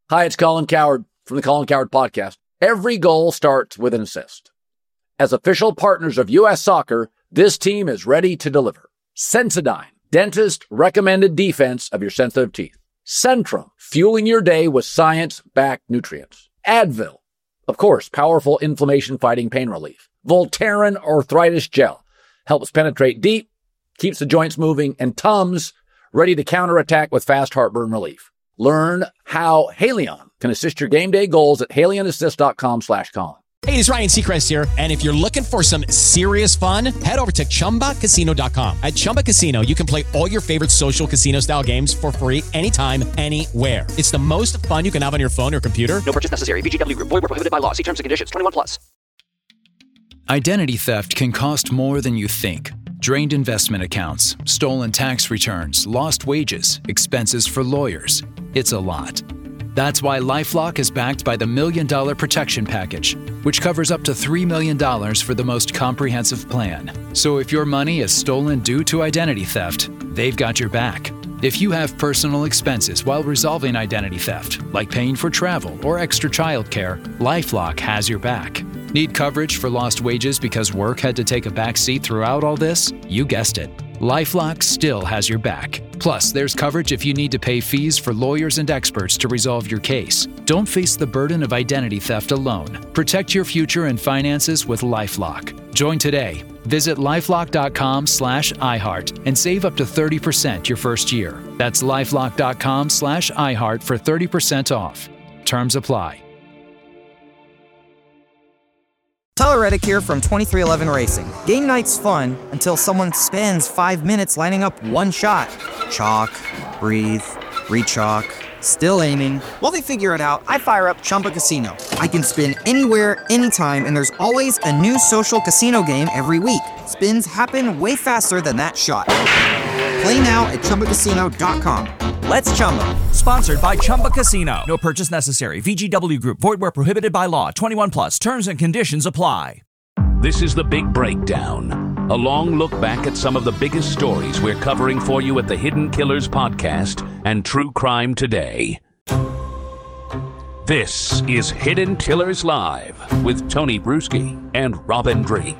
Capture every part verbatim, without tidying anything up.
Hi, it's Colin Cowherd from the Colin Cowherd Podcast. Every goal starts with an assist. As official partners of U S Soccer, this team is ready to deliver. Sensodyne, dentist recommended defense of your sensitive teeth. Centrum, fueling your day with science-backed nutrients. Advil, of course, powerful inflammation-fighting pain relief. Voltaren Arthritis Gel helps penetrate deep, keeps the joints moving, and Tums, ready to counterattack with fast heartburn relief. Learn how Haleon can assist your game day goals at haleonassist.com slash Colin. Hey, it's Ryan Seacrest here. And if you're looking for some serious fun, head over to chumba casino dot com. At Chumba Casino, you can play all your favorite social casino style games for free anytime, anywhere. It's the most fun you can have on your phone or computer. No purchase necessary. V G W Group. Void where prohibited by law. See terms and conditions. twenty-one plus. Identity theft can cost more than you think. Drained investment accounts, stolen tax returns, lost wages, expenses for lawyers. It's a lot. That's why LifeLock is backed by the Million Dollar Protection Package, which covers up to three million dollars for the most comprehensive plan. So if your money is stolen due to identity theft, they've got your back. If you have personal expenses while resolving identity theft, like paying for travel or extra childcare, LifeLock has your back. Need coverage for lost wages because work had to take a back seat throughout all this? You guessed it. LifeLock still has your back. Plus, there's coverage if you need to pay fees for lawyers and experts to resolve your case. Don't face the burden of identity theft alone. Protect your future and finances with LifeLock. Join today. Visit lifelock.com slash iHeart and save up to thirty percent your first year. That's lifelock.com slash iHeart for thirty percent off. Terms apply. Tyler Reddick here from twenty-three eleven Racing. Game night's fun until someone spends five minutes lining up one shot. Chalk, breathe, re-chalk, still aiming. While they figure it out, I fire up Chumba Casino. I can spin anywhere, anytime, and there's always a new social casino game every week. Spins happen way faster than that shot. Play now at chumba casino dot com. Let's Chumba. Sponsored by Chumba Casino. No purchase necessary. V G W Group. Void where prohibited by law. twenty-one plus. Terms and conditions apply. This is The Big Breakdown, a long look back at some of the biggest stories we're covering for you at the Hidden Killers Podcast and True Crime Today. This is Hidden Killers Live with Tony Bruschi and Robin Drake.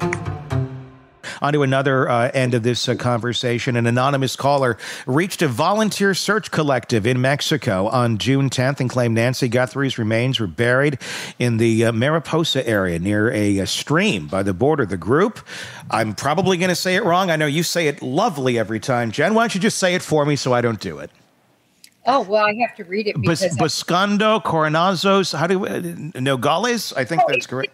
On to another uh, end of this uh, conversation. An anonymous caller reached a volunteer search collective in Mexico on June tenth and claimed Nancy Guthrie's remains were buried in the uh, Mariposa area near a, a stream by the border. The group, I'm probably going to say it wrong. I know you say it lovely every time. Jen, why don't you just say it for me so I don't do it? Oh, well, I have to read it because... Bus- Buscando Coronazos, how do we... Uh, Nogales? I think oh, that's correct.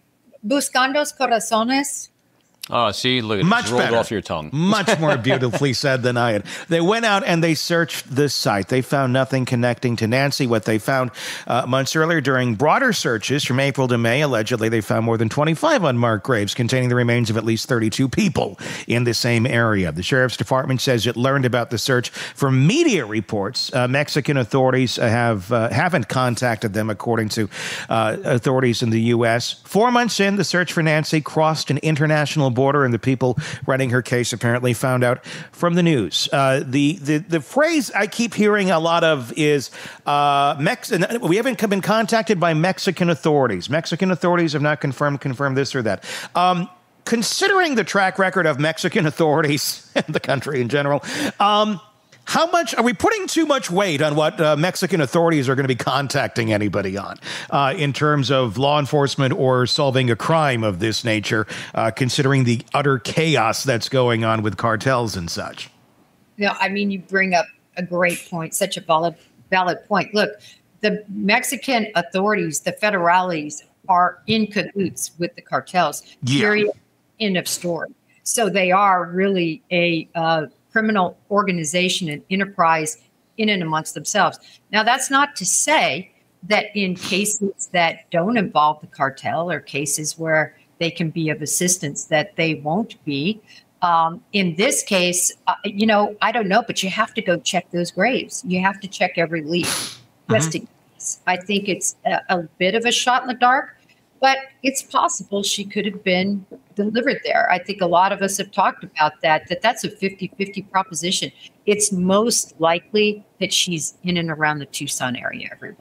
Buscandos Corazones. Oh, see, look, it Much just rolled better. off your tongue. Much more beautifully said than I had. They went out and they searched the site. They found nothing connecting to Nancy. What they found uh, months earlier during broader searches from April to May, allegedly they found more than twenty-five unmarked graves containing the remains of at least thirty-two people in the same area. The sheriff's department says it learned about the search from media reports. Uh, Mexican authorities have, uh, haven't contacted them, according to uh, authorities in the U S. Four months in, the search for Nancy crossed an international border, and the people running her case apparently found out from the news. Uh, the, the the phrase I keep hearing a lot of is uh, Mex- we haven't been contacted by Mexican authorities. Mexican authorities have not confirmed confirmed this or that. Um, considering the track record of Mexican authorities and the country in general, um, how much are we putting too much weight on what uh, Mexican authorities are going to be contacting anybody on uh, in terms of law enforcement or solving a crime of this nature, uh, considering the utter chaos that's going on with cartels and such? No, I mean, you bring up a great point, such a valid, valid point. Look, the Mexican authorities, the federales, are in cahoots with the cartels. Yeah. Period. End of story. So they are really a uh, criminal organization and enterprise in and amongst themselves. Now, that's not to say that in cases that don't involve the cartel or cases where they can be of assistance, that they won't be. Um, in this case, uh, you know, I don't know, but you have to go check those graves. You have to check every lead. Mm-hmm. Just in case. I think it's a, a bit of a shot in the dark, but it's possible she could have been delivered there. I think a lot of us have talked about that, that that's a fifty-fifty proposition. It's most likely that she's in and around the Tucson area, everyone.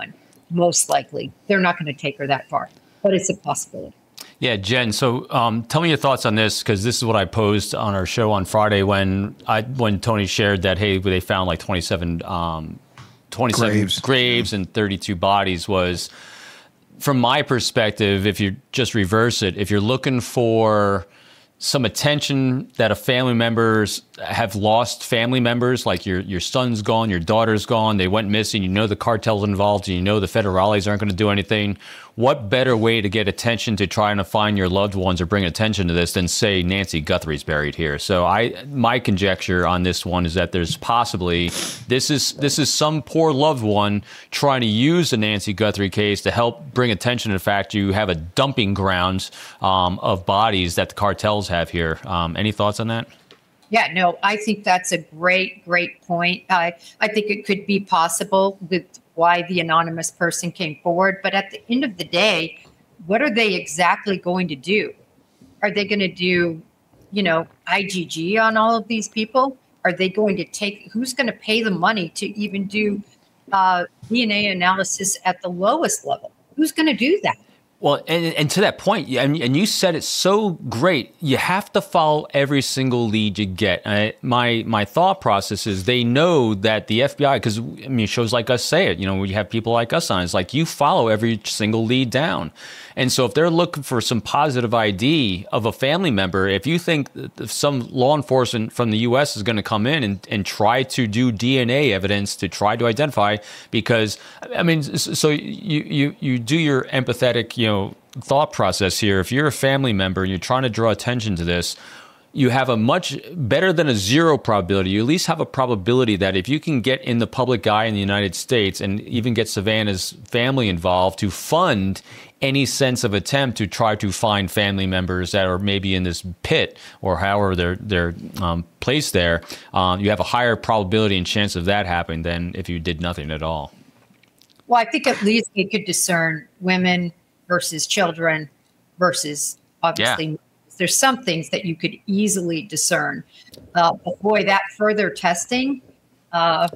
most likely they're not going to take her that far, but it's a possibility. Yeah, Jen. So um, tell me your thoughts on this, because this is what I posed on our show on Friday when I when Tony shared that, hey, they found like twenty-seven, um, twenty-seven graves. graves and thirty-two bodies. Was, from my perspective, if you just reverse it, if you're looking for some attention that a family members have lost family members, like your your son's gone, your daughter's gone, they went missing, you know the cartel's involved, and you know the federales aren't going to do anything. What better way to get attention to trying to find your loved ones or bring attention to this than say Nancy Guthrie's buried here? So I, my conjecture on this one is that there's possibly, this is this is some poor loved one trying to use the Nancy Guthrie case to help bring attention to the fact you have a dumping ground um, of bodies that the cartels have here. Um, any thoughts on that? Yeah, no, I think that's a great, great point. I I think it could be possible with why the anonymous person came forward. But at the end of the day, what are they exactly going to do? Are they going to do, you know, I G G on all of these people? Are they going to take, who's going to pay the money to even do uh, D N A analysis at the lowest level? Who's going to do that? Well, and, and to that point, and, and you said it so great, you have to follow every single lead you get. I, my my thought process is they know that the F B I, because, I mean, shows like us say it, you know, we have people like us on, it's like you follow every single lead down. And so if they're looking for some positive I D of a family member, if you think some law enforcement from the U S is going to come in and, and try to do D N A evidence to try to identify, because, I mean, so you, you, you do your empathetic, you know, thought process here. If you're a family member and you're trying to draw attention to this, you have a much better than a zero probability. You at least have a probability that if you can get in the public eye in the United States and even get Savannah's family involved to fund any sense of attempt to try to find family members that are maybe in this pit or however they're they're um, placed there, um, you have a higher probability and chance of that happening than if you did nothing at all. Well, I think at least we could discern women versus children versus obviously. Yeah. There's some things that you could easily discern. Uh, but boy, that further testing. Uh,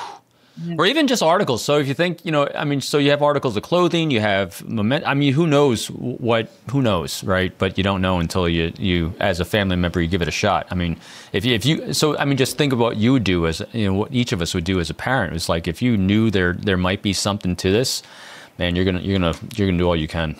or even just articles. So if you think, you know, I mean, so you have articles of clothing, you have, moment, I mean, who knows what, who knows, right? But you don't know until you, you, as a family member, you give it a shot. I mean, if you, if you, so, I mean, just think of what you would do as, you know, what each of us would do as a parent. It's like, if you knew there, there might be something to this, man, you're going to, you're going to, you're going to do all you can.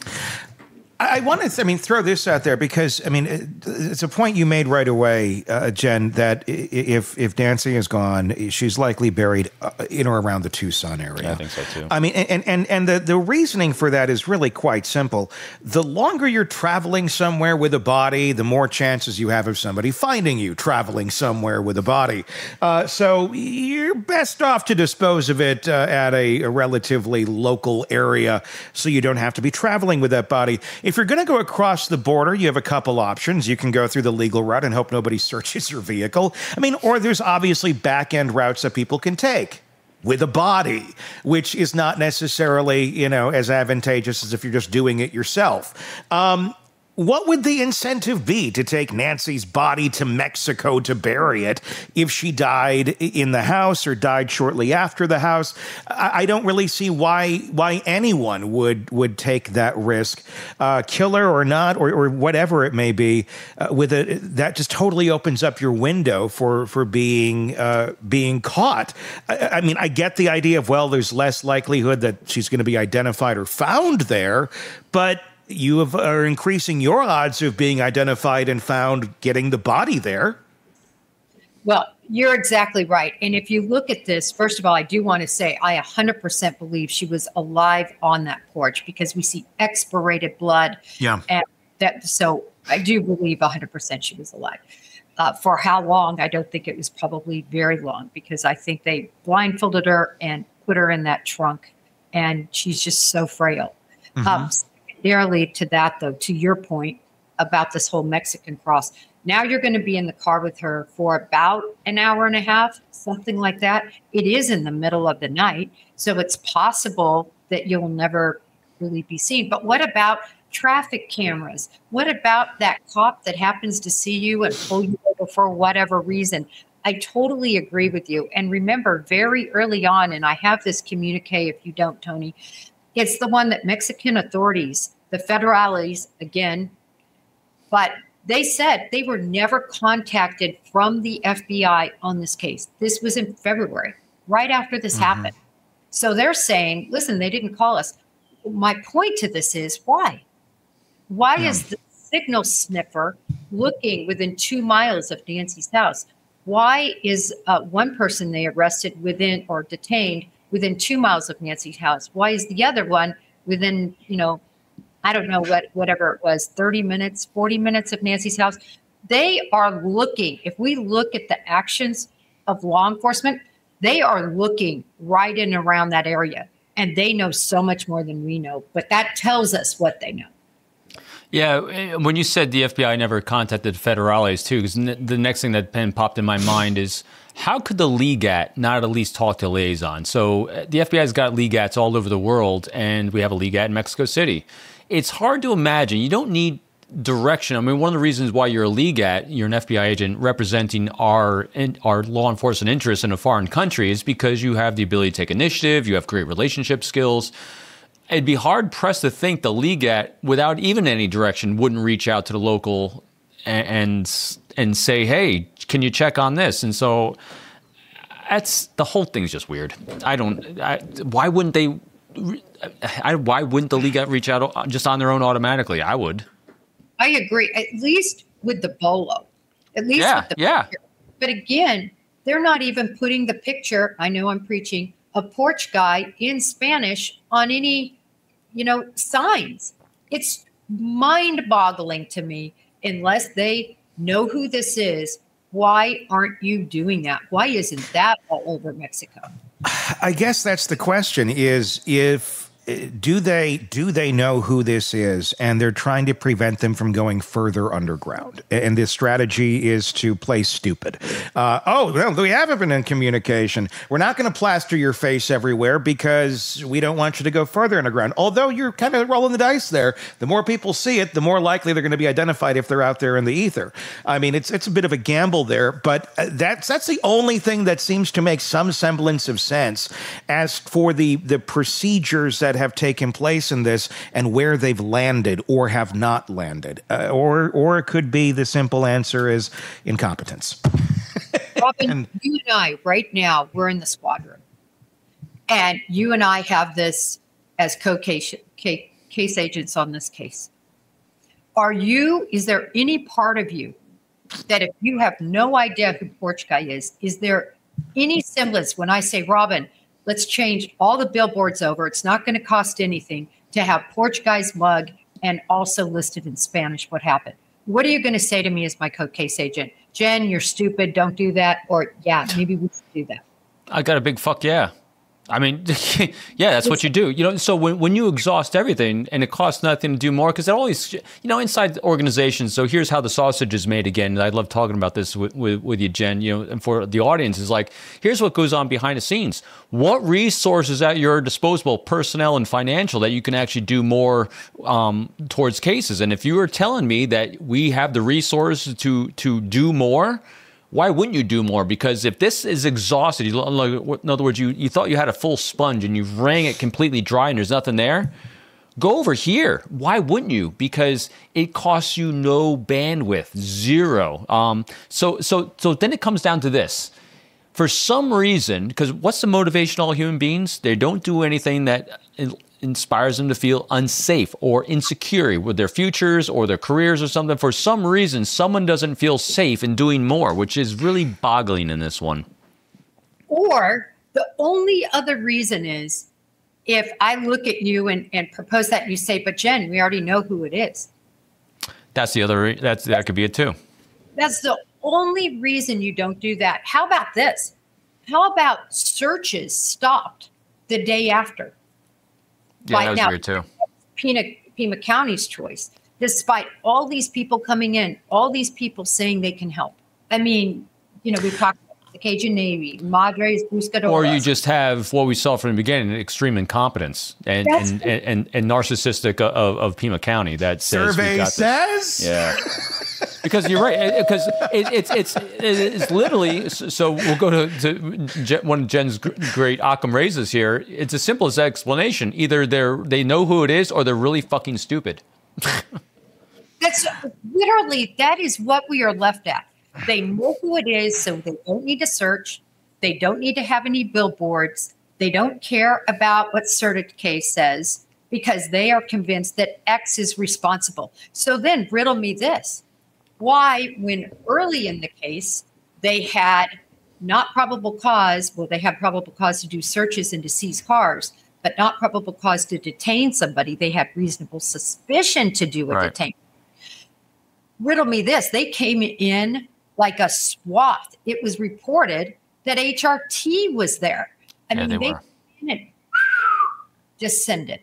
I want to, I mean, throw this out there because, I mean, it's a point you made right away, uh, Jen, that if if Nancy is gone, she's likely buried in or around the Tucson area. Yeah, I think so, too. I mean, and and, and the, the reasoning for that is really quite simple. The longer you're traveling somewhere with a body, the more chances you have of somebody finding you traveling somewhere with a body. Uh, so you're best off to dispose of it uh, at a, a relatively local area so you don't have to be traveling with that body. If you're going to go across the border, you have a couple options. You can go through the legal route and hope nobody searches your vehicle. I mean, or there's obviously back-end routes that people can take with a body, which is not necessarily, you know, as advantageous as if you're just doing it yourself. Um, What would the incentive be to take Nancy's body to Mexico to bury it if she died in the house or died shortly after the house? I, I don't really see why why anyone would would take that risk, uh, killer or not, or, or whatever it may be. Uh, with it, that just totally opens up your window for for being uh, being caught. I, I mean, I get the idea of, well, there's less likelihood that she's going to be identified or found there, but you have, are increasing your odds of being identified and found getting the body there. Well, you're exactly right. And if you look at this, first of all, I do want to say I one hundred percent believe she was alive on that porch because we see expirated blood. Yeah. And that, so I do believe one hundred percent she was alive. Uh, for how long? I don't think it was probably very long because I think they blindfolded her and put her in that trunk and she's just so frail. Mm-hmm. Um, Secondarily to that, though, to your point about this whole Mexican cross, now you're going to be in the car with her for about an hour and a half, something like that. It is in the middle of the night, so it's possible that you'll never really be seen. But what about traffic cameras? What about that cop that happens to see you and pull you over for whatever reason? I totally agree with you. And remember, very early on, and I have this communique if you don't, Tony, It's the one that Mexican authorities, the federales, again, but they said they were never contacted from the F B I on this case. This was in February, right after this mm-hmm. happened. So they're saying, listen, they didn't call us. My point to this is why? Why yeah. is the signal sniffer looking within two miles of Nancy's house? Why is uh, one person they arrested within or detained within two miles of Nancy's house? Why is the other one within, you know, I don't know what, whatever it was, thirty minutes, forty minutes of Nancy's house? They are looking, if we look at the actions of law enforcement, they are looking right in and around that area. And they know so much more than we know, but that tells us what they know. Yeah, when you said the F B I never contacted federales too, because n- the next thing that pen popped in my mind is how could the Legat not at least talk to liaison? So uh, the F B I's got Legats all over the world, and we have a Legat in Mexico City. It's hard to imagine. You don't need direction. I mean, one of the reasons why you're a Legat, you're an F B I agent representing our our law enforcement interests in a foreign country, is because you have the ability to take initiative, you have great relationship skills. It'd be hard pressed to think the Legat, without even any direction, wouldn't reach out to the local and and, and say, "Hey, can you check on this?" And so that's the whole thing's just weird. I don't. I, why wouldn't they? I, why wouldn't the Legat reach out just on their own automatically? I would. I agree. At least with the bolo, at least yeah, with the yeah. picture. But again, they're not even putting the picture. I know I'm preaching a porch guy in Spanish on any, you know, signs. It's mind-boggling to me. Unless they know who this is, why aren't you doing that? Why isn't that all over Mexico? I guess that's the question: is if. Do they do they know who this is, and they're trying to prevent them from going further underground? And this strategy is to play stupid. Uh, oh, well, we haven't been in communication. We're not going to plaster your face everywhere because we don't want you to go further underground. Although you're kind of rolling the dice there. The more people see it, the more likely they're going to be identified if they're out there in the ether. I mean, it's it's a bit of a gamble there, but that's that's the only thing that seems to make some semblance of sense. As for the the procedures that have taken place in this and where they've landed or have not landed. Uh, or or it could be the simple answer is incompetence. Robin, and, you and I right now, we're in the squadron. And you and I have this as co-case case agents on this case. Are you, is there any part of you that if you have no idea who Porch Guy is, is there any semblance when I say, Robin, let's change all the billboards over. It's not going to cost anything to have Porch Guy's mug and also listed in Spanish what happened. What are you going to say to me as my co-case agent? Jen, you're stupid. Don't do that. Or, yeah, maybe we should do that. I got a big fuck yeah. I mean, yeah, that's what you do. You know, so when, when you exhaust everything and it costs nothing to do more, because it always, you know, inside organizations, so here's how the sausage is made again. I love talking about this with, with, with you, Jen, you know, and for the audience is like, here's what goes on behind the scenes. What resources at your disposal, personnel and financial, that you can actually do more um, towards cases? And if you were telling me that we have the resources to to do more, why wouldn't you do more? Because if this is exhausted, you, in other words, you, you thought you had a full sponge and you wrung it completely dry and there's nothing there, go over here. Why wouldn't you? Because it costs you no bandwidth, zero. Um, so, so, so then it comes down to this. For some reason, because what's the motivation of all human beings? They don't do anything that inspires them to feel unsafe or insecure with their futures or their careers or something. For some reason, someone doesn't feel safe in doing more, which is really boggling in this one. Or the only other reason is if I look at you and, and propose that and you say, but Jen, we already know who it is. That's the other, that's, that could be it too. That's the only reason you don't do that. How about this? How about searches stopped the day after? Yeah, right that was now, weird too. Pima, Pima County's choice, despite all these people coming in, all these people saying they can help. I mean, you know, we've talked about the Cajun Navy, Madres Buscadoras. Or you just have what we saw from the beginning, extreme incompetence and and, and, and, and narcissistic of, of Pima County. That says survey we got says. This. Yeah. Because you're right. Because it, it's it's it's literally. So we'll go to, to one of Jen's great Occam raises here. It's as simple as that explanation. Either they're they know who it is, or they're really fucking stupid. That's literally that is what we are left at. They know who it is, so they don't need to search. They don't need to have any billboards. They don't care about what Certicase says because they are convinced that X is responsible. So then riddle me this. Why, when early in the case, they had not probable cause, well, they had probable cause to do searches and to seize cars, but not probable cause to detain somebody. They had reasonable suspicion to do a Right. detain. Riddle me this. They came in like a swath. It was reported that H R T was there. I Yeah, mean, they they, were. came in and descended.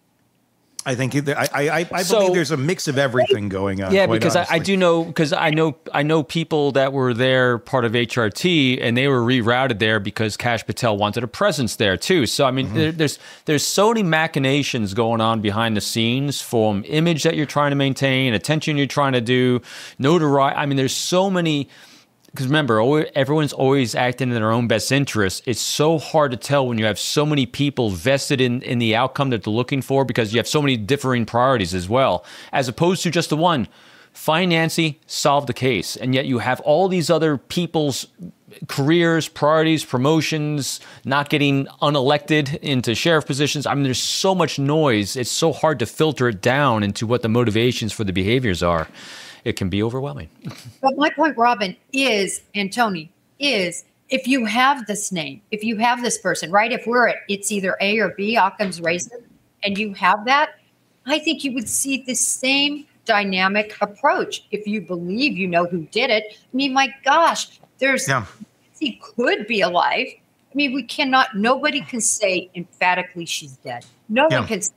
I think it- I I, I So- believe there's a mix of everything going on. Yeah, quite because I, I honestly. do know because I know I know people that were there part of H R T and they were rerouted there because Kash Patel wanted a presence there too. So I mean, Mm-hmm. there, there's there's so many machinations going on behind the scenes from image that you're trying to maintain, attention you're trying to do, notoriety. I mean, there's so many. Because remember, always, everyone's always acting in their own best interest. It's so hard to tell when you have so many people vested in, in the outcome that they're looking for because you have so many differing priorities as well, as opposed to just the one. Find Nancy, solve the case. And yet you have all these other people's careers, priorities, promotions, not getting unelected into sheriff positions. I mean, there's so much noise. It's so hard to filter it down into what the motivations for the behaviors are. It can be overwhelming. But my point, Robin, is, and Tony, is if you have this name, if you have this person, right? If we're at, it's either A or B, Occam's razor, and you have that, I think you would see the same dynamic approach. If you believe you know who did it, I mean, my gosh, there's, Yeah. he could be alive. I mean, we cannot, nobody can say emphatically she's dead. No Yeah. one can.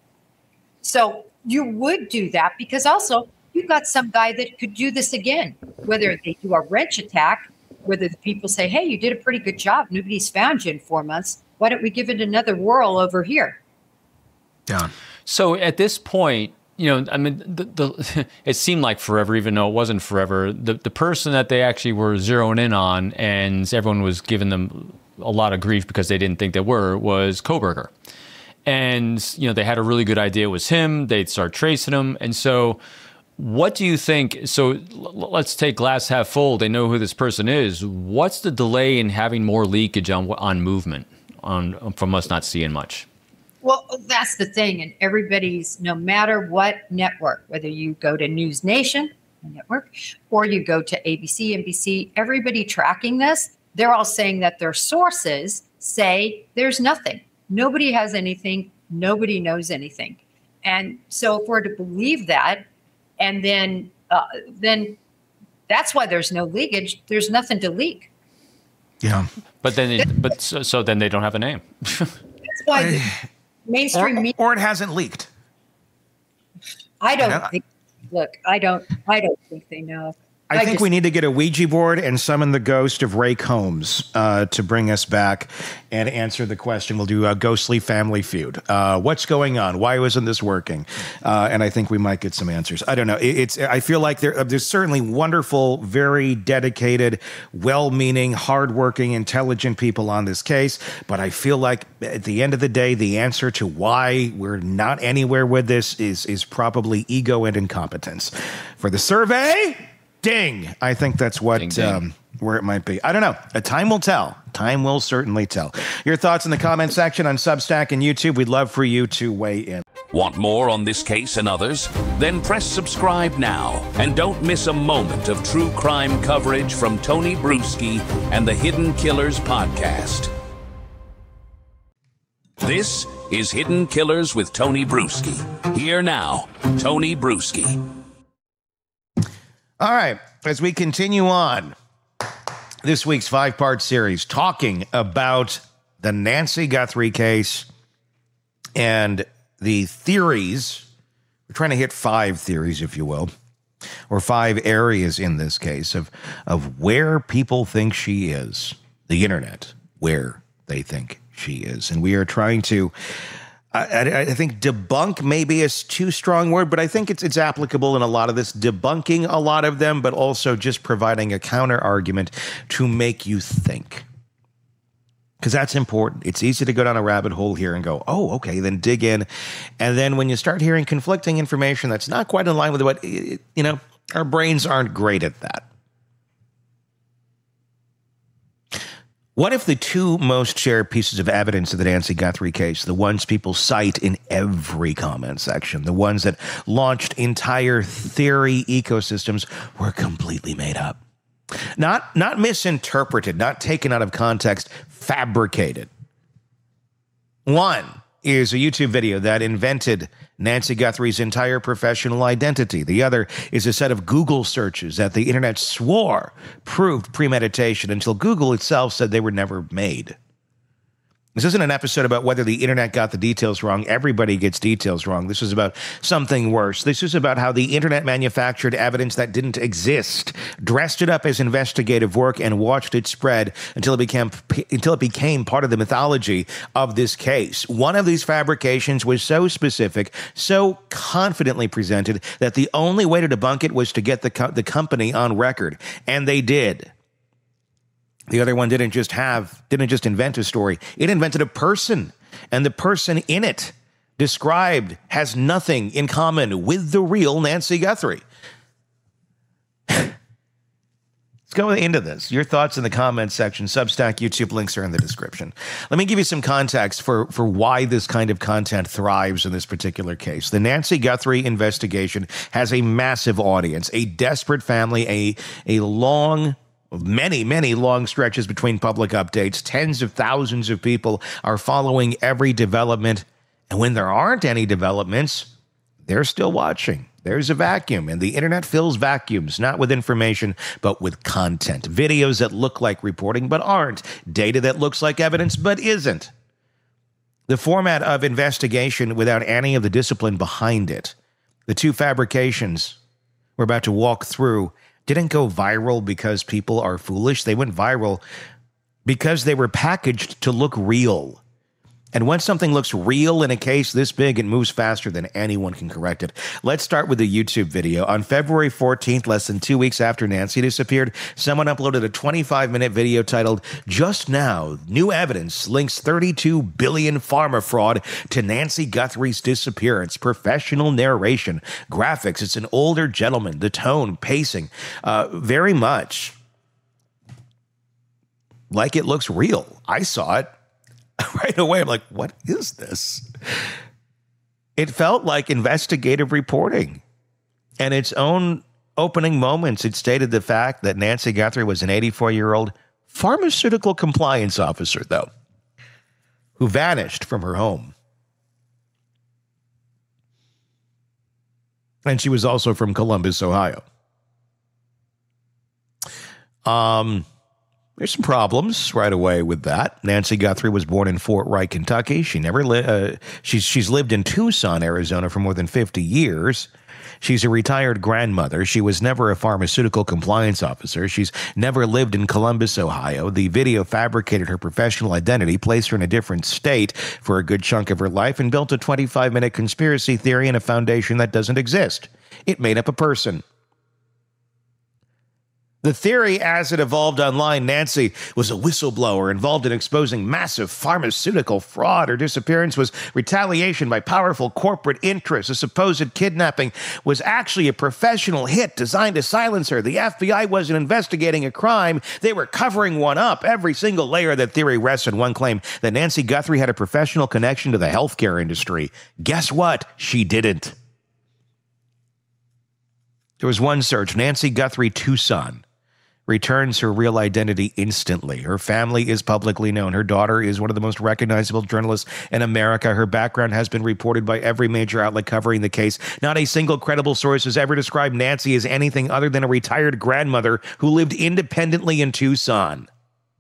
So you would do that because also, you've got some guy that could do this again, whether they do a wrench attack, whether the people say, hey, you did a pretty good job. Nobody's found you in four months. Why don't we give it another whirl over here? Yeah. So at this point, you know, I mean, the, the it seemed like forever, even though it wasn't forever. The the person that they actually were zeroing in on, and everyone was giving them a lot of grief because they didn't think they were, was Kohberger. And, you know, they had a really good idea it was him. They'd start tracing him. And so what do you think? So l- let's take glass half full. They know who this person is. What's the delay in having more leakage on on movement on from us not seeing much? Well, that's the thing. And everybody's, no matter what network, whether you go to News Nation network or you go to A B C, N B C, everybody tracking this, they're all saying that their sources say there's nothing. Nobody has anything. Nobody knows anything. And so if we're to believe that, and then uh, then that's why there's no leakage. There's nothing to leak. Yeah. But then, they, but so, so then they don't have a name. That's why the mainstream Or, media. or it hasn't leaked. I don't Yeah. think. Look, I don't. I don't think they know. I, think just- we need to get a Ouija board and summon the ghost of Ray Combs uh, to bring us back and answer the question. We'll do a ghostly family feud. Uh, what's going on? Why wasn't this working? Uh, and I think we might get some answers. I don't know. It, it's. I feel like there, there's certainly wonderful, very dedicated, well-meaning, hardworking, intelligent people on this case. But I feel like at the end of the day, the answer to why we're not anywhere with this is is probably ego and incompetence. For the survey. Ding. I think that's what Ding, ding. Um, where it might be. I don't know. A time will tell. Time will certainly tell. Your thoughts in the comment section on Substack and YouTube. We'd love for you to weigh in. Want more on this case and others? Then press subscribe now and don't miss a moment of true crime coverage from Tony Bruschi and the Hidden Killers podcast. This is Hidden Killers with Tony Bruschi. Here now, Tony Bruschi. All right. As we continue on this week's five-part series talking about the Nancy Guthrie case and the theories. We're trying to hit five theories, if you will, or five areas in this case of, of where people think she is. The internet, where they think she is. And we are trying to I, I, I think debunk maybe is too strong word, but I think it's it's applicable in a lot of this, debunking a lot of them, but also just providing a counter argument to make you think. Because that's important. It's easy to go down a rabbit hole here and go, oh, okay, then dig in. And then when you start hearing conflicting information that's not quite in line with what, you know, our brains aren't great at that. What if the two most shared pieces of evidence of the Nancy Guthrie case, the ones people cite in every comment section, the ones that launched entire theory ecosystems, were completely made up? Not, not misinterpreted, not taken out of context, fabricated. One is a YouTube video that invented Nancy Guthrie's entire professional identity. The other is a set of Google searches that the internet swore proved premeditation until Google itself said they were never made. This isn't an episode about whether the internet got the details wrong. Everybody gets details wrong. This is about something worse. This is about how the internet manufactured evidence that didn't exist, dressed it up as investigative work, and watched it spread until it became until it became part of the mythology of this case. One of these fabrications was so specific, so confidently presented, that the only way to debunk it was to get the co- the company on record, and they did. The other one didn't just have, didn't just invent a story. It invented a person, and the person in it described has nothing in common with the real Nancy Guthrie. Let's go into this. Your thoughts in the comments section. Substack, YouTube links are in the description. Let me give you some context for, for why this kind of content thrives in this particular case. The Nancy Guthrie investigation has a massive audience, a desperate family, a, a long... Many, many long stretches between public updates. Tens of thousands of people are following every development. And when there aren't any developments, they're still watching. There's a vacuum, and the internet fills vacuums, not with information, but with content. Videos that look like reporting, but aren't. Data that looks like evidence, but isn't. The format of investigation without any of the discipline behind it. The two fabrications we're about to walk through didn't go viral because people are foolish. They went viral because they were packaged to look real. And when something looks real in a case this big, it moves faster than anyone can correct it. Let's start with the YouTube video. On February fourteenth, less than two weeks after Nancy disappeared, someone uploaded a twenty-five minute video titled, "Just Now, New Evidence Links thirty-two billion Pharma Fraud to Nancy Guthrie's Disappearance." Professional narration, graphics. It's an older gentleman. The tone, pacing, uh, very much like it looks real. I saw it. Right away, I'm like, what is this? It felt like investigative reporting. And its own opening moments, it stated the fact that Nancy Guthrie was an eighty-four-year-old pharmaceutical compliance officer, though, who vanished from her home. And she was also from Columbus, Ohio. Um... There's some problems right away with that. Nancy Guthrie was born in Fort Wright, Kentucky. She never li- uh, she's she's lived in Tucson, Arizona for more than fifty years. She's a retired grandmother. She was never a pharmaceutical compliance officer. She's never lived in Columbus, Ohio. The video fabricated her professional identity, placed her in a different state for a good chunk of her life, and built a twenty-five minute conspiracy theory in a foundation that doesn't exist. It made up a person. The theory, as it evolved online, Nancy was a whistleblower involved in exposing massive pharmaceutical fraud. Her disappearance was retaliation by powerful corporate interests. A supposed kidnapping was actually a professional hit designed to silence her. The F B I wasn't investigating a crime. They were covering one up. Every single layer of that theory rests on one claim, that Nancy Guthrie had a professional connection to the healthcare industry. Guess what? She didn't. There was one search, Nancy Guthrie Tucson. Returns her real identity instantly. Her family is publicly known. Her daughter is one of the most recognizable journalists in America. Her background has been reported by every major outlet covering the case. Not a single credible source has ever described Nancy as anything other than a retired grandmother who lived independently in Tucson.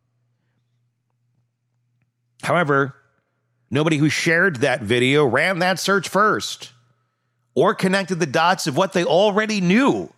However, nobody who shared that video ran that search first or connected the dots of what they already knew,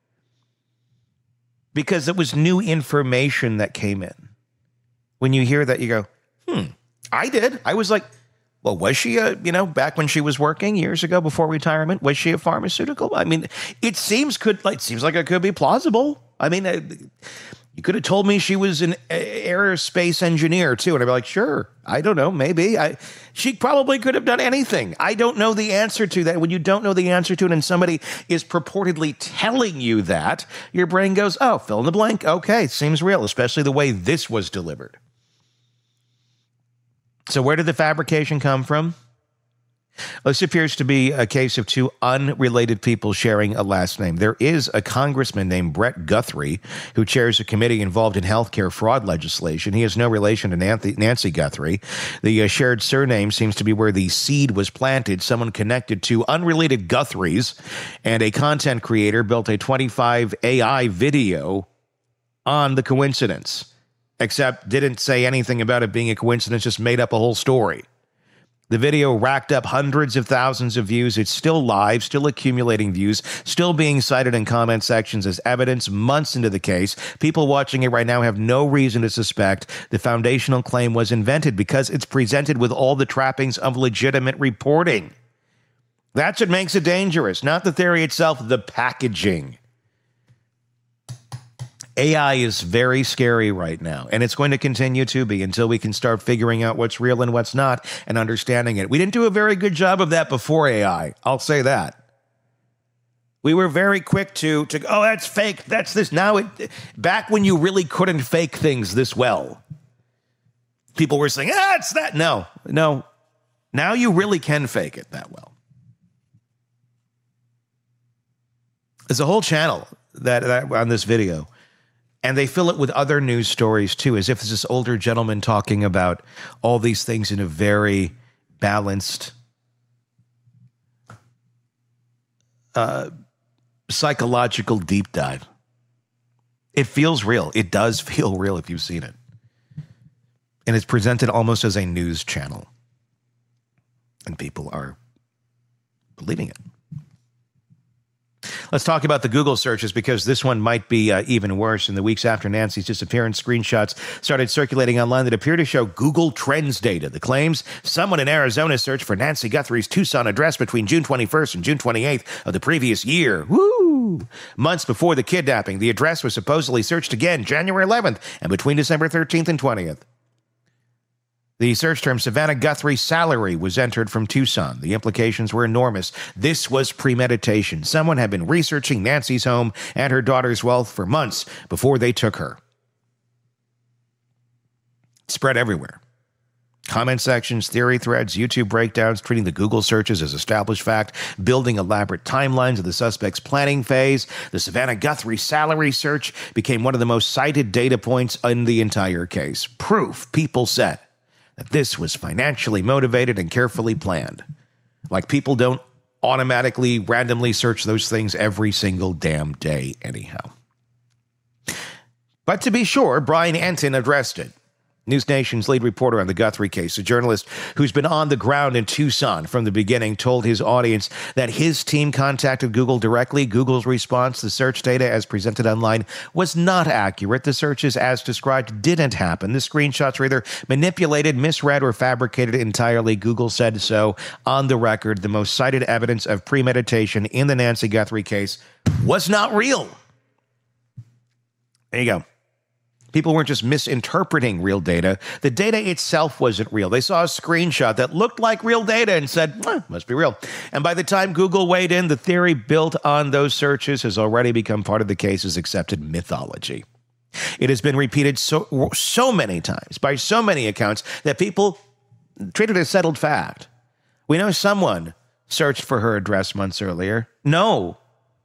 because it was new information that came in. When you hear that, you go, hmm, I did. I was like, Well, was she a, you know, back when she was working years ago before retirement, was she a pharmaceutical? I mean, it seems could like seems like it could be plausible. I mean, uh, you could have told me she was an aerospace engineer too, and I'd be like, sure, I don't know, maybe. I she probably could have done anything. I don't know the answer to that. When you don't know the answer to it and somebody is purportedly telling you that, your brain goes, oh, fill in the blank. Okay, seems real, especially the way this was delivered. So where did the fabrication come from? This appears to be a case of two unrelated people sharing a last name. There is a congressman named Brett Guthrie who chairs a committee involved in healthcare fraud legislation. He has no relation to Nancy Guthrie. The uh, shared surname seems to be where the seed was planted. Someone connected to unrelated Guthries and a content creator built a twenty-five A I video on the coincidence, except didn't say anything about it being a coincidence, just made up a whole story. The video racked up hundreds of thousands of views. It's still live, still accumulating views, still being cited in comment sections as evidence months into the case. People watching it right now have no reason to suspect the foundational claim was invented because it's presented with all the trappings of legitimate reporting. That's what makes it dangerous, not the theory itself, the packaging. A I is very scary right now, and it's going to continue to be until we can start figuring out what's real and what's not and understanding it. We didn't do a very good job of that before A I. I'll say that. We were very quick to, to oh, that's fake, that's this. Now, it back when you really couldn't fake things this well, people were saying, ah, it's that. No, no. Now you really can fake it that well. There's a whole channel that, that on this video. And they fill it with other news stories, too, as if it's this older gentleman talking about all these things in a very balanced, uh, psychological deep dive. It feels real. It does feel real if you've seen it. And it's presented almost as a news channel. And people are believing it. Let's talk about the Google searches because this one might be uh, even worse. In the weeks after Nancy's disappearance, screenshots started circulating online that appear to show Google Trends data. The claims someone in Arizona searched for Nancy Guthrie's Tucson address between June twenty-first and June twenty-eighth of the previous year. Woo! Months before the kidnapping, the address was supposedly searched again January eleventh and between December thirteenth and twentieth. The search term Savannah Guthrie salary was entered from Tucson. The implications were enormous. This was premeditation. Someone had been researching Nancy's home and her daughter's wealth for months before they took her. It spread everywhere. Comment sections, theory threads, YouTube breakdowns, treating the Google searches as established fact, building elaborate timelines of the suspect's planning phase. The Savannah Guthrie salary search became one of the most cited data points in the entire case. Proof, people said, that this was financially motivated and carefully planned. Like people don't automatically, randomly search those things every single damn day anyhow. But to be sure, Brian Entin addressed it. News Nation's lead reporter on the Guthrie case, a journalist who's been on the ground in Tucson from the beginning, told his audience that his team contacted Google directly. Google's response, the search data as presented online, was not accurate. The searches as described didn't happen. The screenshots were either manipulated, misread, or fabricated entirely. Google said so on the record. The most cited evidence of premeditation in the Nancy Guthrie case was not real. There you go. People weren't just misinterpreting real data. The data itself wasn't real. They saw a screenshot that looked like real data and said, eh, must be real. And by the time Google weighed in, the theory built on those searches has already become part of the case's accepted mythology. It has been repeated so, so many times by so many accounts that people treat it as settled fact. We know someone searched for her address months earlier. No,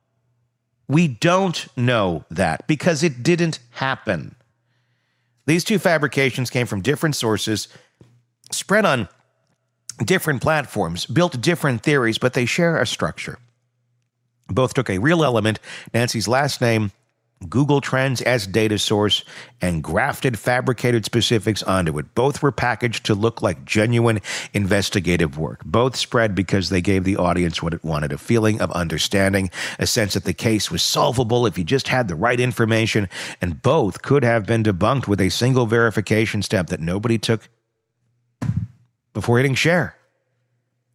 we don't know that because it didn't happen. These two fabrications came from different sources, spread on different platforms, built different theories, but they share a structure. Both took a real element, Nancy's last name, Google Trends as data source, and grafted fabricated specifics onto it. Both were packaged to look like genuine investigative work. Both spread because they gave the audience what it wanted, a feeling of understanding, a sense that the case was solvable if you just had the right information, and both could have been debunked with a single verification step that nobody took before hitting share.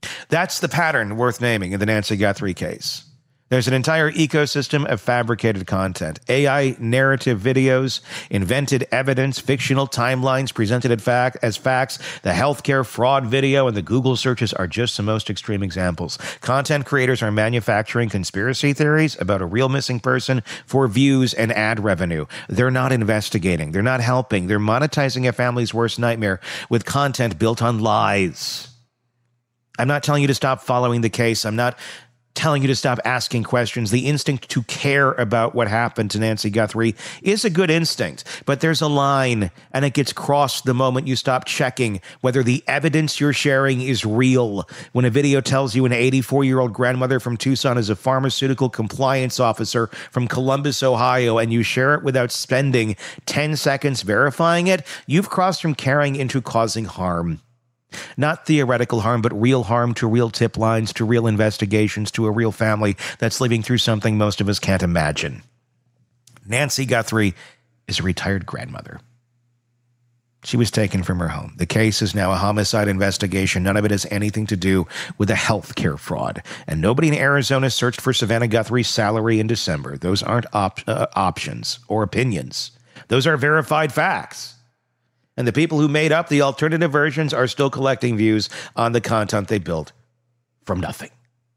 That's the pattern worth naming in the Nancy Guthrie case. There's an entire ecosystem of fabricated content, A I narrative videos, invented evidence, fictional timelines presented as, fact, as facts. The healthcare fraud video and the Google searches are just the most extreme examples. Content creators are manufacturing conspiracy theories about a real missing person for views and ad revenue. They're not investigating. They're not helping. They're monetizing a family's worst nightmare with content built on lies. I'm not telling you to stop following the case. I'm not telling you to stop asking questions. The instinct to care about what happened to Nancy Guthrie is a good instinct, but there's a line, and it gets crossed the moment you stop checking whether the evidence you're sharing is real. When a video tells you an eighty-four-year-old grandmother from Tucson is a pharmaceutical compliance officer from Columbus, Ohio, and you share it without spending ten seconds verifying it, you've crossed from caring into causing harm. Not theoretical harm, but real harm to real tip lines, to real investigations, to a real family that's living through something most of us can't imagine. Nancy Guthrie is a retired grandmother. She was taken from her home. The case is now a homicide investigation. None of it has anything to do with a healthcare fraud. And nobody in Arizona searched for Savannah Guthrie's salary in December. Those aren't op- uh, options or opinions. Those are verified facts. And the people who made up the alternative versions are still collecting views on the content they built from nothing.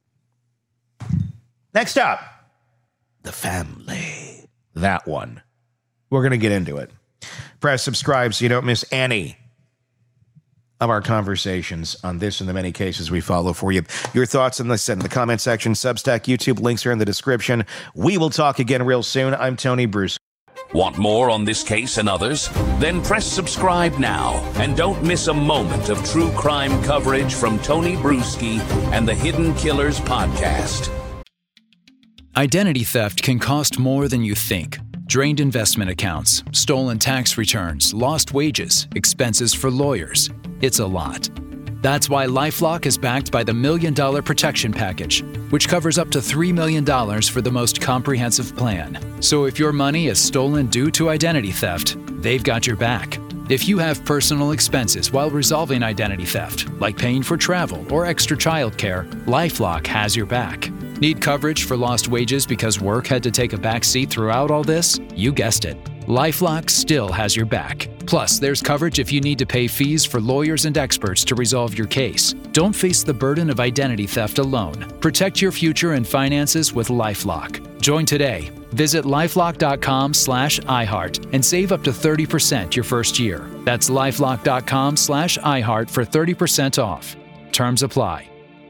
Next up, the family. That one. We're going to get into it. Press subscribe so you don't miss any of our conversations on this and the many cases we follow for you. Your thoughts on this in the comment section, Substack, YouTube, links are in the description. We will talk again real soon. I'm Tony Bruce. Want more on this case and others? Then press subscribe now and don't miss a moment of true crime coverage from Tony Bruschi and the Hidden Killers podcast. Identity theft can cost more than you think. Drained investment accounts, stolen tax returns, lost wages, expenses for lawyers. It's a lot. That's why LifeLock is backed by the Million Dollar Protection Package, which covers up to three million dollars for the most comprehensive plan. So if your money is stolen due to identity theft, they've got your back. If you have personal expenses while resolving identity theft, like paying for travel or extra childcare, LifeLock has your back. Need coverage for lost wages because work had to take a back seat throughout all this? You guessed it. LifeLock still has your back. Plus, there's coverage if you need to pay fees for lawyers and experts to resolve your case. Don't face the burden of identity theft alone. Protect your future and finances with LifeLock. Join today. Visit lifelock.com slash iHeart and save up to thirty percent your first year. That's lifelock.com slash iHeart for thirty percent off. Terms apply.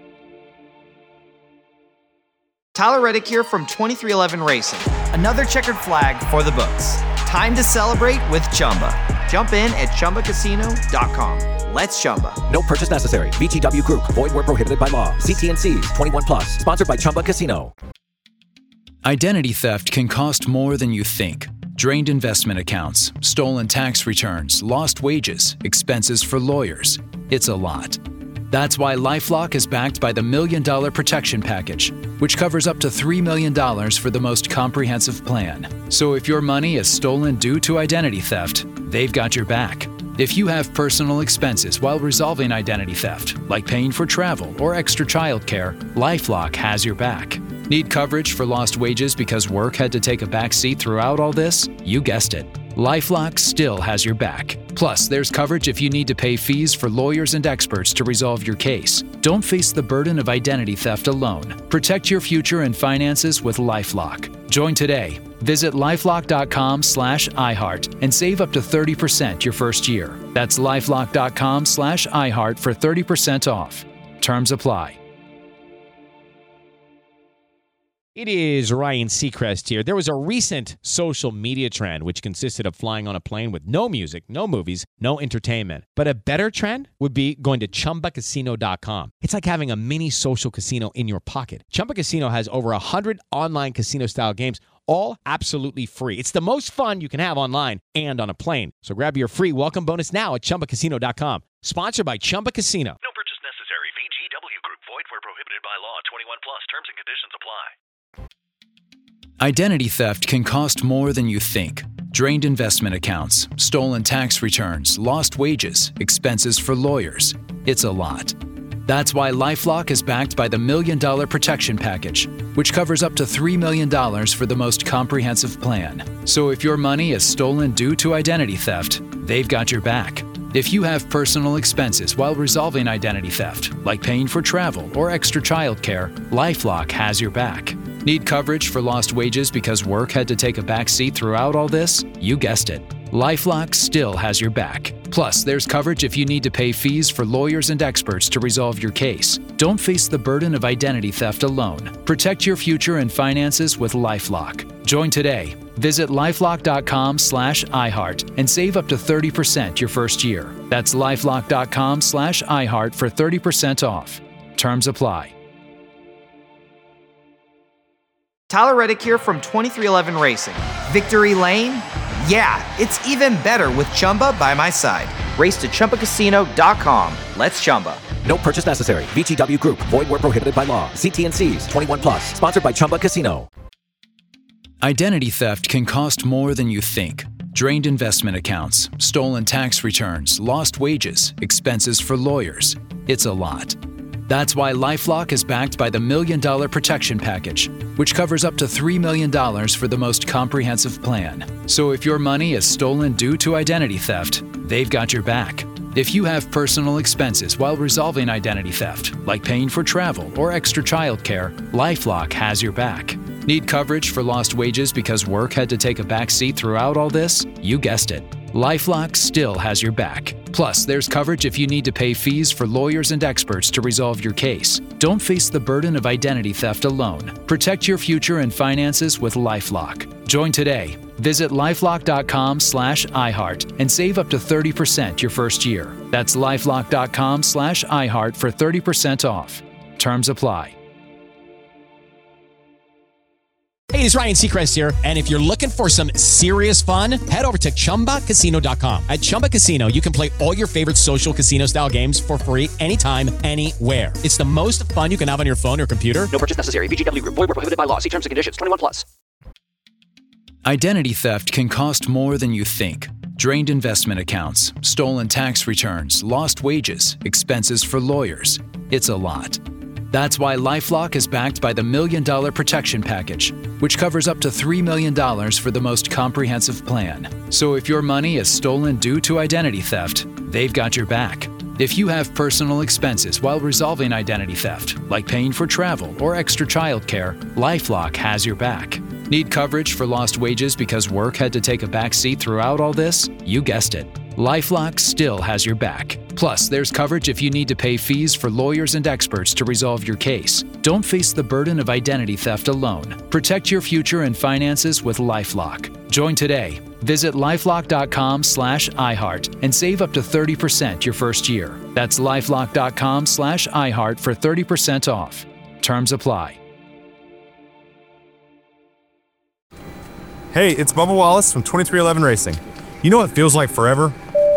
Tyler Reddick here from twenty-three eleven Racing. Another checkered flag for the books. Time to celebrate with Chumba. Jump in at Chumba Casino dot com. Let's Chumba. No purchase necessary. V G W Group. Void where prohibited by law. See T and C's. twenty-one plus. Sponsored by Chumba Casino. Identity theft can cost more than you think. Drained investment accounts, stolen tax returns, lost wages, expenses for lawyers. It's a lot. That's why LifeLock is backed by the Million Dollar Protection Package, which covers up to three million dollars for the most comprehensive plan. So if your money is stolen due to identity theft, they've got your back. If you have personal expenses while resolving identity theft, like paying for travel or extra childcare, LifeLock has your back. Need coverage for lost wages because work had to take a back seat throughout all this? You guessed it. LifeLock still has your back. Plus, there's coverage if you need to pay fees for lawyers and experts to resolve your case. Don't face the burden of identity theft alone. Protect your future and finances with LifeLock. Join today. Visit lifelock.com slash iHeart and save up to thirty percent your first year. That's lifelock.com slash iHeart for thirty percent off. Terms apply. It is Ryan Seacrest here. There was a recent social media trend which consisted of flying on a plane with no music, no movies, no entertainment. But a better trend would be going to Chumba Casino dot com. It's like having a mini social casino in your pocket. Chumba Casino has over one hundred online casino-style games, all absolutely free. It's the most fun you can have online and on a plane. So grab your free welcome bonus now at Chumba Casino dot com. Sponsored by Chumba Casino. No purchase necessary. V G W Group. Void where prohibited by law. twenty-one plus. Terms and conditions apply. Identity theft can cost more than you think. Drained investment accounts, stolen tax returns, lost wages, expenses for lawyers. It's a lot. That's why LifeLock is backed by the Million Dollar Protection Package, which covers up to three million dollars for the most comprehensive plan. So if your money is stolen due to identity theft, they've got your back. If you have personal expenses while resolving identity theft, like paying for travel or extra childcare, LifeLock has your back. Need coverage for lost wages because work had to take a back seat throughout all this? You guessed it. LifeLock still has your back. Plus, there's coverage if you need to pay fees for lawyers and experts to resolve your case. Don't face the burden of identity theft alone. Protect your future and finances with LifeLock. Join today. Visit lifelock.com slash iHeart and save up to thirty percent your first year. That's lifelock.com slash iHeart for thirty percent off. Terms apply. Tyler Reddick here from twenty-three eleven Racing. Victory Lane? Yeah, it's even better with Chumba by my side. Race to Chumba Casino dot com. Let's Chumba. No purchase necessary. V G W Group. Void where prohibited by law. See T and C's. twenty-one plus. Sponsored by Chumba Casino. Identity theft can cost more than you think. Drained investment accounts, stolen tax returns, lost wages, expenses for lawyers. It's a lot. That's why LifeLock is backed by the Million Dollar Protection Package, which covers up to three million dollars for the most comprehensive plan. So if your money is stolen due to identity theft, they've got your back. If you have personal expenses while resolving identity theft, like paying for travel or extra childcare, LifeLock has your back. Need coverage for lost wages because work had to take a back seat throughout all this? You guessed it. LifeLock still has your back. Plus, there's coverage if you need to pay fees for lawyers and experts to resolve your case. Don't face the burden of identity theft alone. Protect your future and finances with LifeLock. Join today. Visit lifelock.com slash iHeart and save up to thirty percent your first year. That's lifelock.com slash iHeart for thirty percent off. Terms apply. Hey, it's Ryan Seacrest here, and if you're looking for some serious fun, head over to Chumba Casino dot com. At Chumba Casino, you can play all your favorite social casino-style games for free anytime, anywhere. It's the most fun you can have on your phone or computer. No purchase necessary. V G W Group. Void where prohibited by law. See terms and conditions. twenty-one plus. Identity theft can cost more than you think. Drained investment accounts, stolen tax returns, lost wages, expenses for lawyers. It's a lot. That's why LifeLock is backed by the Million Dollar Protection Package, which covers up to three million dollars for the most comprehensive plan. So if your money is stolen due to identity theft, they've got your back. If you have personal expenses while resolving identity theft, like paying for travel or extra childcare, LifeLock has your back. Need coverage for lost wages because work had to take a back seat throughout all this? You guessed it. LifeLock still has your back. Plus, there's coverage if you need to pay fees for lawyers and experts to resolve your case. Don't face the burden of identity theft alone. Protect your future and finances with LifeLock. Join today. Visit lifelock.com slash iHeart and save up to thirty percent your first year. That's lifelock.com slash iHeart for thirty percent off. Terms apply. Hey, it's Bubba Wallace from twenty-three eleven Racing. You know what feels like forever?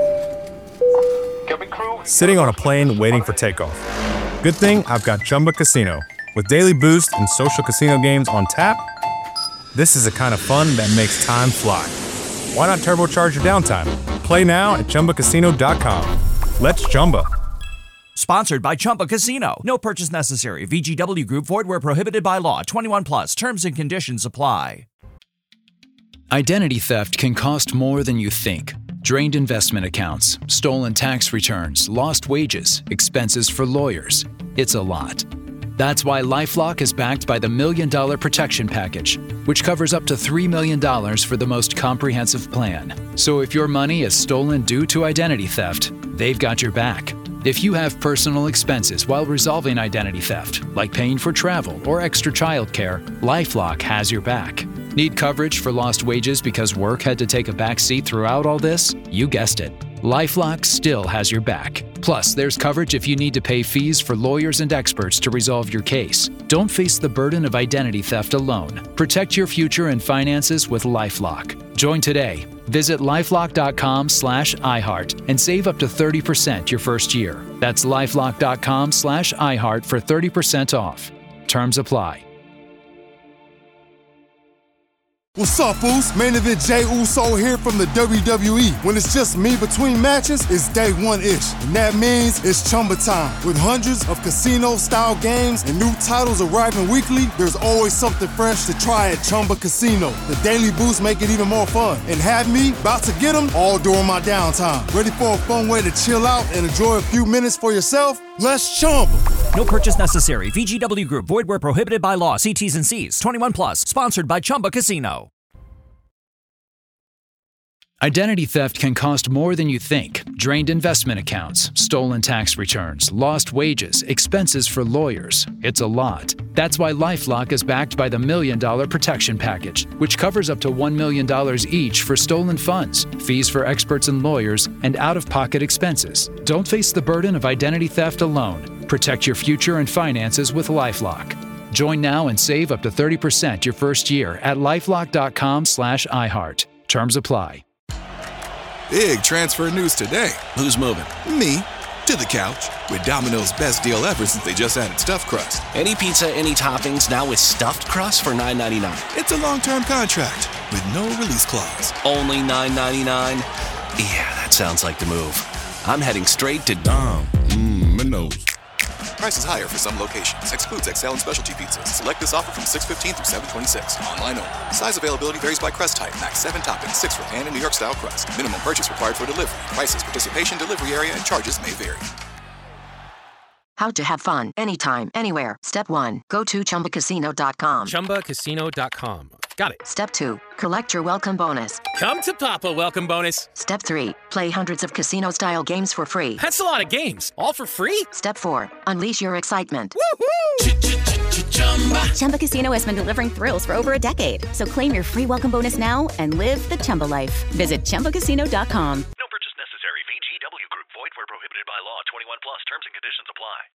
Sitting on a plane waiting for takeoff. Good thing I've got Chumba Casino. With daily boost and social casino games on tap, this is the kind of fun that makes time fly. Why not turbocharge your downtime? Play now at Chumba Casino dot com. Let's Chumba. Sponsored by Chumba Casino. No purchase necessary. V G W Group. Void where prohibited by law. twenty-one plus. Terms and conditions apply. Identity theft can cost more than you think. Drained investment accounts, stolen tax returns, lost wages, expenses for lawyers. It's a lot. That's why LifeLock is backed by the Million Dollar Protection Package, which covers up to three million dollars for the most comprehensive plan. So if your money is stolen due to identity theft, they've got your back. If you have personal expenses while resolving identity theft, like paying for travel or extra childcare, LifeLock has your back. Need coverage for lost wages because work had to take a back seat throughout all this? You guessed it. LifeLock still has your back. Plus, there's coverage if you need to pay fees for lawyers and experts to resolve your case. Don't face the burden of identity theft alone. Protect your future and finances with LifeLock. Join today. Visit lifelock.com slash iHeart and save up to thirty percent your first year. That's lifelock.com slash iHeart for thirty percent off. Terms apply. What's up, Boost? Main event Jey Uso here from the W W E. When it's just me between matches, it's day one-ish. And that means it's Chumba time. With hundreds of casino-style games and new titles arriving weekly, there's always something fresh to try at Chumba Casino. The Daily Boost make it even more fun. And have me about to get them all during my downtime. Ready for a fun way to chill out and enjoy a few minutes for yourself? Let's Chumba. No purchase necessary. V G W Group. Void where prohibited by law. See T's and C's. twenty-one plus. Sponsored by Chumba Casino. Identity theft can cost more than you think. Drained investment accounts, stolen tax returns, lost wages, expenses for lawyers. It's a lot. That's why LifeLock is backed by the Million Dollar Protection Package, which covers up to one million dollars each for stolen funds, fees for experts and lawyers, and out-of-pocket expenses. Don't face the burden of identity theft alone. Protect your future and finances with LifeLock. Join now and save up to thirty percent your first year at LifeLock.com slash iHeart. Terms apply. Big transfer news today. Who's moving? Me. To the couch. With Domino's best deal ever since they just added stuffed crust. Any pizza, any toppings, now with stuffed crust for nine ninety-nine. It's a long-term contract with no release clause. Only nine ninety-nine? Yeah, that sounds like the move. I'm heading straight to Dom. Mmm, Minos. Prices higher for some locations. Excludes X L and specialty pizzas. Select this offer from six fifteen through seven twenty-six. Online only. Size availability varies by crust type. Max seven toppings, six for pan and New York style crust. Minimum purchase required for delivery. Prices, participation, delivery area, and charges may vary. How to have fun anytime, anywhere. Step one, go to Chumba Casino dot com. Chumba Casino dot com. Got it. Step two, collect your welcome bonus. Come to Papa welcome bonus. Step three, play hundreds of casino-style games for free. That's a lot of games. All for free? Step four, unleash your excitement. Chumba. Chumba Casino has been delivering thrills for over a decade. So claim your free welcome bonus now and live the Chumba life. Visit Chumba Casino dot com.